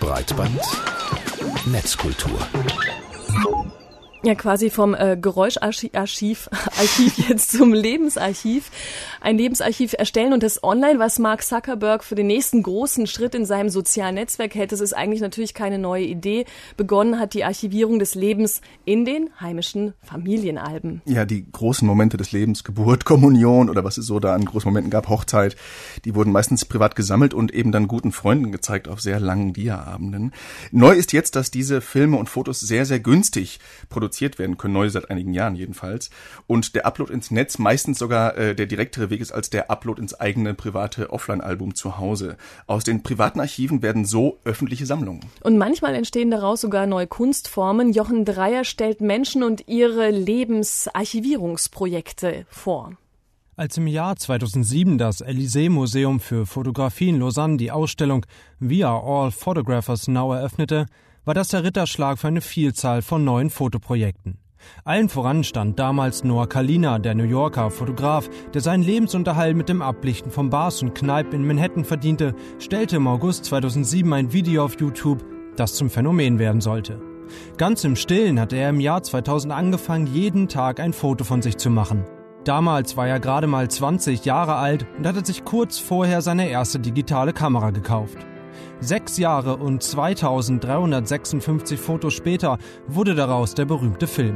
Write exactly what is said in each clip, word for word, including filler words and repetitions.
Breitband Netzkultur. Ja, quasi vom äh, Geräuscharchiv Archiv jetzt zum Lebensarchiv. Ein Lebensarchiv erstellen und das online, was Mark Zuckerberg für den nächsten großen Schritt in seinem sozialen Netzwerk hält. Das ist eigentlich natürlich keine neue Idee. Begonnen hat die Archivierung des Lebens in den heimischen Familienalben. Ja, die großen Momente des Lebens, Geburt, Kommunion oder was es so da an großen Momenten gab, Hochzeit, die wurden meistens privat gesammelt und eben dann guten Freunden gezeigt auf sehr langen Dia-Abenden. Neu ist jetzt, dass diese Filme und Fotos sehr, sehr günstig produziert werden können, neu seit einigen Jahren jedenfalls. Und der Upload ins Netz meistens sogar äh, der direktere Weg ist als der Upload ins eigene private Offline-Album zu Hause. Aus den privaten Archiven werden so öffentliche Sammlungen. Und manchmal entstehen daraus sogar neue Kunstformen. Jochen Dreier stellt Menschen und ihre Lebensarchivierungsprojekte vor. Als im Jahr zweitausendsieben das Élysée-Museum für Fotografie in Lausanne die Ausstellung We Are All Photographers Now eröffnete, war das der Ritterschlag für eine Vielzahl von neuen Fotoprojekten. Allen voran stand damals Noah Kalina, der New Yorker Fotograf, der seinen Lebensunterhalt mit dem Ablichten von Bars und Kneipen in Manhattan verdiente, stellte im August zweitausendsieben ein Video auf YouTube, das zum Phänomen werden sollte. Ganz im Stillen hatte er im Jahr zweitausend angefangen, jeden Tag ein Foto von sich zu machen. Damals war er gerade mal zwanzig Jahre alt und hatte sich kurz vorher seine erste digitale Kamera gekauft. Sechs Jahre und zweitausenddreihundertsechsundfünfzig Fotos später wurde daraus der berühmte Film.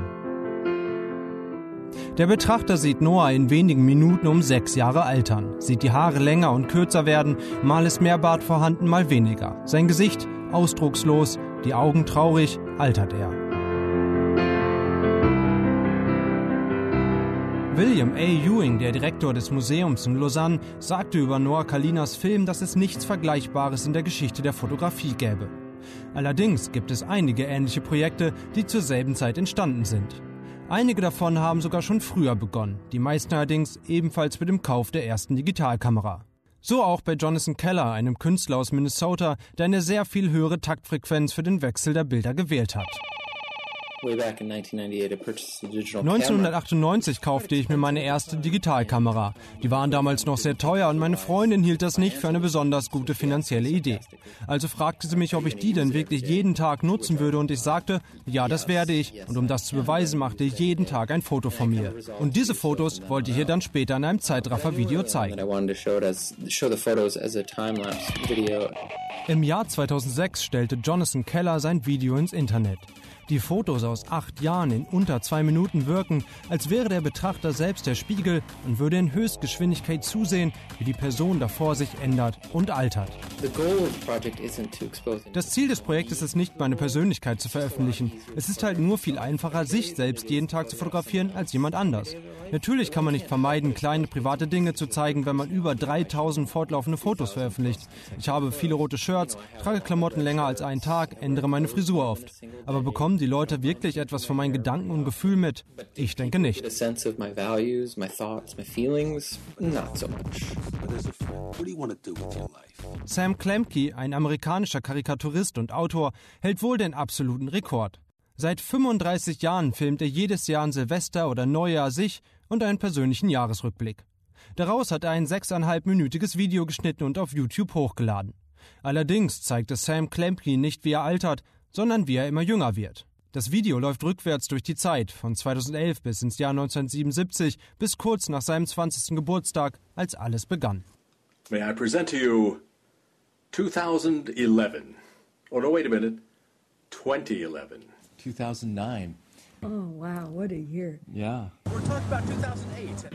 Der Betrachter sieht Noah in wenigen Minuten um sechs Jahre altern, sieht die Haare länger und kürzer werden, mal ist mehr Bart vorhanden, mal weniger. Sein Gesicht ausdruckslos, die Augen traurig, altert er. William A. Ewing, der Direktor des Museums in Lausanne, sagte über Noah Kalinas Film, dass es nichts Vergleichbares in der Geschichte der Fotografie gäbe. Allerdings gibt es einige ähnliche Projekte, die zur selben Zeit entstanden sind. Einige davon haben sogar schon früher begonnen, die meisten allerdings ebenfalls mit dem Kauf der ersten Digitalkamera. So auch bei Jonathan Keller, einem Künstler aus Minnesota, der eine sehr viel höhere Taktfrequenz für den Wechsel der Bilder gewählt hat. neunzehnhundertachtundneunzig kaufte ich mir meine erste Digitalkamera. Die waren damals noch sehr teuer und meine Freundin hielt das nicht für eine besonders gute finanzielle Idee. Also fragte sie mich, ob ich die denn wirklich jeden Tag nutzen würde und ich sagte, ja, das werde ich. Und um das zu beweisen, machte ich jeden Tag ein Foto von mir. Und diese Fotos wollte ich ihr dann später in einem Zeitraffer-Video zeigen. Im Jahr zweitausendsechs stellte Jonathan Keller sein Video ins Internet. Die Fotos aus acht Jahren in unter zwei Minuten wirken, als wäre der Betrachter selbst der Spiegel und würde in Höchstgeschwindigkeit zusehen, wie die Person davor sich ändert und altert. Das Ziel des Projektes ist nicht, meine Persönlichkeit zu veröffentlichen. Es ist halt nur viel einfacher, sich selbst jeden Tag zu fotografieren als jemand anders. Natürlich kann man nicht vermeiden, kleine private Dinge zu zeigen, wenn man über dreitausend fortlaufende Fotos veröffentlicht. Ich habe viele rote Shirts, trage Klamotten länger als einen Tag, ändere meine Frisur oft. Aber bekommen die Leute wirklich etwas von meinen Gedanken und Gefühlen mit? Ich denke nicht. Sam Klemke, ein amerikanischer Karikaturist und Autor, hält wohl den absoluten Rekord. Seit fünfunddreißig Jahren filmt er jedes Jahr an Silvester oder Neujahr sich und einen persönlichen Jahresrückblick. Daraus hat er ein sechseinhalbminütiges Video geschnitten und auf YouTube hochgeladen. Allerdings zeigte Sam Klemke nicht, wie er altert, sondern wie er immer jünger wird. Das Video läuft rückwärts durch die Zeit, von zweitausendelf bis ins Jahr neunzehnhundertsiebenundsiebzig, bis kurz nach seinem zwanzigsten Geburtstag, als alles begann. May I present to you twenty eleven? Oh no, wait a minute. twenty eleven. two thousand nine. Oh wow, what a year. Yeah. We're talking about two thousand eight.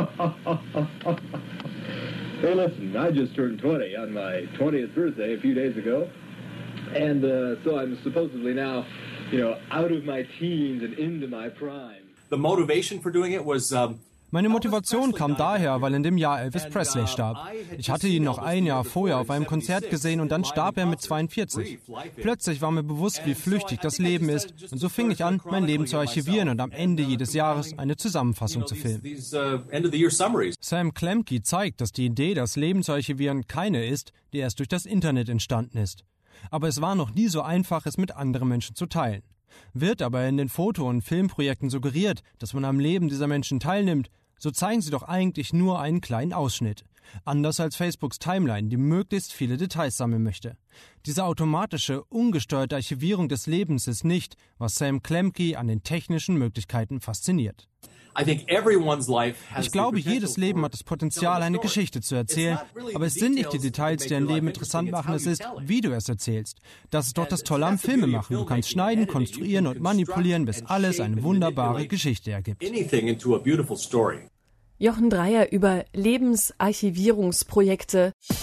Hey, listen, I just turned twenty on my twentieth birthday a few days ago. And uh, so I'm supposedly now, you know, out of my teens and into my prime. The motivation for doing it was um Meine Motivation kam daher, weil in dem Jahr Elvis Presley starb. Ich hatte ihn noch ein Jahr vorher auf einem Konzert gesehen und dann starb er mit zweiundvierzig. Plötzlich war mir bewusst, wie flüchtig das Leben ist und so fing ich an, mein Leben zu archivieren und am Ende jedes Jahres eine Zusammenfassung zu filmen. Sam Klemke zeigt, dass die Idee, das Leben zu archivieren, keine ist, die erst durch das Internet entstanden ist. Aber es war noch nie so einfach, es mit anderen Menschen zu teilen. Wird aber in den Foto- und Filmprojekten suggeriert, dass man am Leben dieser Menschen teilnimmt, so zeigen sie doch eigentlich nur einen kleinen Ausschnitt. Anders als Facebooks Timeline, die möglichst viele Details sammeln möchte. Diese automatische, ungesteuerte Archivierung des Lebens ist nicht, was Sam Klemke an den technischen Möglichkeiten fasziniert. Ich glaube, jedes Leben hat das Potenzial, eine Geschichte zu erzählen, aber es sind nicht die Details, die ein Leben interessant machen, es ist, wie du es erzählst. Das ist doch das Tolle am Filmemachen. Du kannst schneiden, konstruieren und manipulieren, bis alles eine wunderbare Geschichte ergibt. Jochen Dreier über Lebensarchivierungsprojekte.